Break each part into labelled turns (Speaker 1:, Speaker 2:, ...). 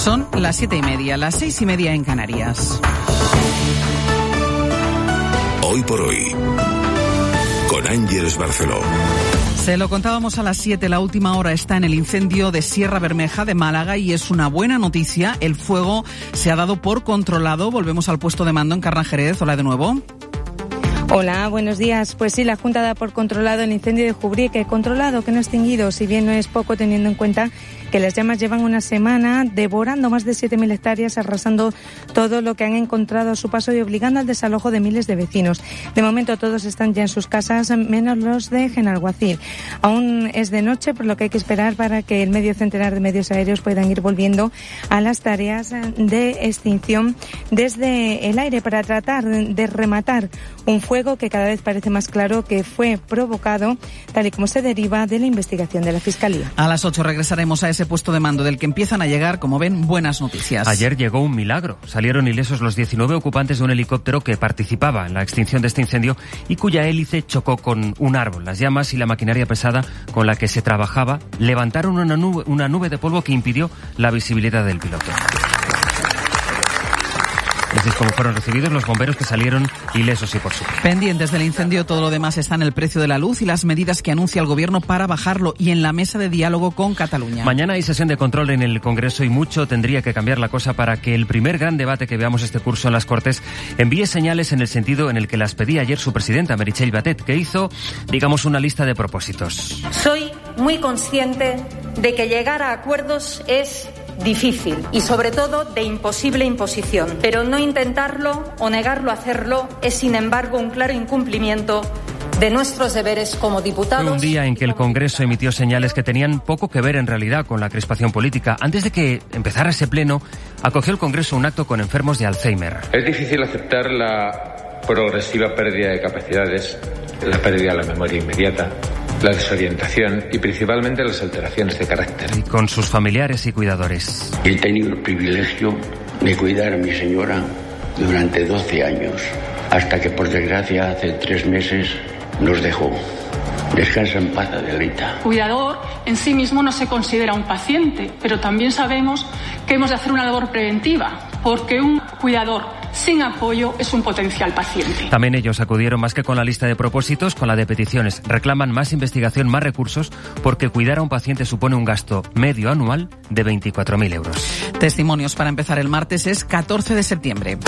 Speaker 1: Son las 7:30, las 6:30 en Canarias.
Speaker 2: Hoy por hoy, con Ángeles Barceló.
Speaker 1: Se lo contábamos a las 7, la última hora está en el incendio de Sierra Bermeja de Málaga y es una buena noticia. El fuego se ha dado por controlado. Volvemos al puesto de mando en Carran Jerez. Hola de nuevo.
Speaker 3: Hola, buenos días. Pues sí, la Junta da por controlado el incendio de Jubrique, controlado, que no extinguido, si bien no es poco teniendo en cuenta que las llamas llevan una semana devorando más de 7.000 hectáreas, arrasando todo lo que han encontrado a su paso y obligando al desalojo de miles de vecinos. De momento todos están ya en sus casas, menos los de Genalguacil. Aún es de noche, por lo que hay que esperar para que el medio centenar de medios aéreos puedan ir volviendo a las tareas de extinción desde el aire para tratar de rematar un fuego que cada vez parece más claro que fue provocado, tal y como se deriva de la investigación de la Fiscalía.
Speaker 1: A las 8 regresaremos a ese puesto de mando del que empiezan a llegar, como ven, buenas noticias.
Speaker 4: Ayer llegó un milagro. Salieron ilesos los 19 ocupantes de un helicóptero que participaba en la extinción de este incendio y cuya hélice chocó con un árbol. Las llamas y la maquinaria pesada con la que se trabajaba levantaron una nube de polvo que impidió la visibilidad del piloto. Así es como fueron recibidos los bomberos que salieron ilesos y por su vida.
Speaker 1: Pendientes del incendio, todo lo demás está en el precio de la luz y las medidas que anuncia el Gobierno para bajarlo y en la mesa de diálogo con Cataluña.
Speaker 4: Mañana hay sesión de control en el Congreso y mucho tendría que cambiar la cosa para que el primer gran debate que veamos este curso en las Cortes envíe señales en el sentido en el que las pedía ayer su presidenta, Meritxell Batet, que hizo, digamos, una lista de propósitos.
Speaker 5: Soy muy consciente de que llegar a acuerdos es difícil y sobre todo de imposible imposición, pero no intentarlo o negarlo a hacerlo es sin embargo un claro incumplimiento de nuestros deberes como diputados.
Speaker 4: Fue un día en que el Congreso emitió señales que tenían poco que ver en realidad con la crispación política. Antes de que empezara ese pleno, acogió el Congreso un acto con enfermos de Alzheimer.
Speaker 6: Es difícil aceptar la progresiva pérdida de capacidades, la pérdida de la memoria inmediata, la desorientación y principalmente las alteraciones de carácter.
Speaker 4: Y con sus familiares y cuidadores.
Speaker 7: He tenido el privilegio de cuidar a mi señora durante 12 años, hasta que por desgracia hace 3 meses nos dejó. Descansa en paz, Adelita.
Speaker 8: Cuidador en sí mismo no se considera un paciente, pero también sabemos que hemos de hacer una labor preventiva, porque un cuidador sin apoyo es un potencial paciente.
Speaker 4: También ellos acudieron más que con la lista de propósitos, con la de peticiones. Reclaman más investigación, más recursos, porque cuidar a un paciente supone un gasto medio anual de 24.000 euros.
Speaker 1: Testimonios para empezar el martes es 14 de septiembre.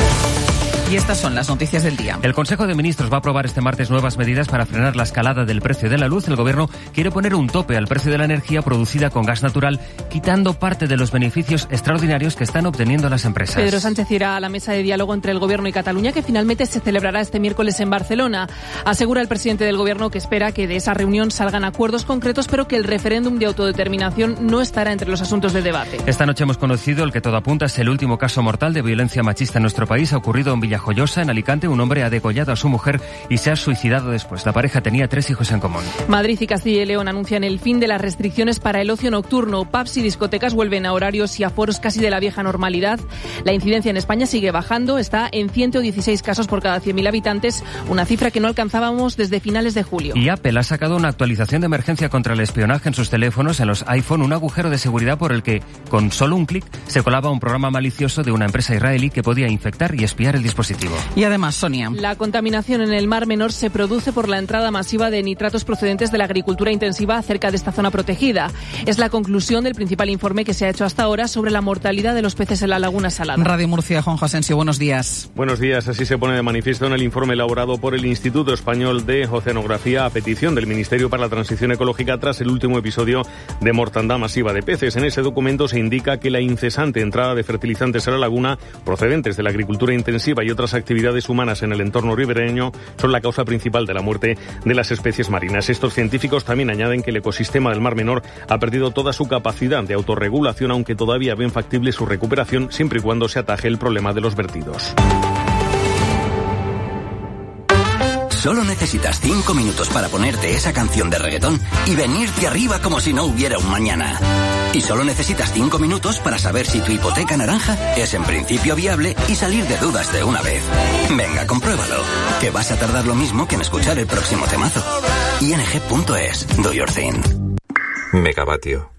Speaker 1: Y estas son las noticias del día.
Speaker 4: El Consejo de Ministros va a aprobar este martes nuevas medidas para frenar la escalada del precio de la luz. El Gobierno quiere poner un tope al precio de la energía producida con gas natural, quitando parte de los beneficios extraordinarios que están obteniendo las empresas.
Speaker 9: Pedro Sánchez irá a la mesa de diálogo entre el Gobierno y Cataluña, que finalmente se celebrará este miércoles en Barcelona. Asegura el presidente del Gobierno que espera que de esa reunión salgan acuerdos concretos, pero que el referéndum de autodeterminación no estará entre los asuntos de debate.
Speaker 4: Esta noche hemos conocido el que todo apunta es el último caso mortal de violencia machista en nuestro país. Ha ocurrido en Villajoyosa, en Alicante. Un hombre ha degollado a su mujer y se ha suicidado después. La pareja tenía 3 hijos en común.
Speaker 9: Madrid y Castilla y León anuncian el fin de las restricciones para el ocio nocturno. Pubs y discotecas vuelven a horarios y aforos casi de la vieja normalidad. La incidencia en España sigue bajando. Está en 116 casos por cada 100.000 habitantes, una cifra que no alcanzábamos desde finales de julio.
Speaker 4: Y Apple ha sacado una actualización de emergencia contra el espionaje en sus teléfonos, en los iPhone, un agujero de seguridad por el que, con solo un clic, se colaba un programa malicioso de una empresa israelí que podía infectar y espiar el dispositivo.
Speaker 1: Y además, Sonia.
Speaker 9: La contaminación en el Mar Menor se produce por la entrada masiva de nitratos procedentes de la agricultura intensiva cerca de esta zona protegida. Es la conclusión del principal informe que se ha hecho hasta ahora sobre la mortalidad de los peces en la Laguna Salada.
Speaker 1: Radio Murcia, Juanjo Asensio, buenos días.
Speaker 10: Buenos días. Así se pone de manifiesto en el informe elaborado por el Instituto Español de Oceanografía a petición del Ministerio para la Transición Ecológica tras el último episodio de mortandad masiva de peces. En ese documento se indica que la incesante entrada de fertilizantes a la laguna procedentes de la agricultura intensiva y otras actividades humanas en el entorno ribereño son la causa principal de la muerte de las especies marinas. Estos científicos también añaden que el ecosistema del Mar Menor ha perdido toda su capacidad de autorregulación, aunque todavía ven factible su recuperación siempre y cuando se ataje el problema de los vertidos.
Speaker 11: Solo necesitas 5 minutos para ponerte esa canción de reggaetón y venirte arriba como si no hubiera un mañana. Y solo necesitas 5 minutos para saber si tu hipoteca naranja es en principio viable y salir de dudas de una vez. Venga, compruébalo, que vas a tardar lo mismo que en escuchar el próximo temazo. ING.es. Do your thing.
Speaker 12: Megavatio.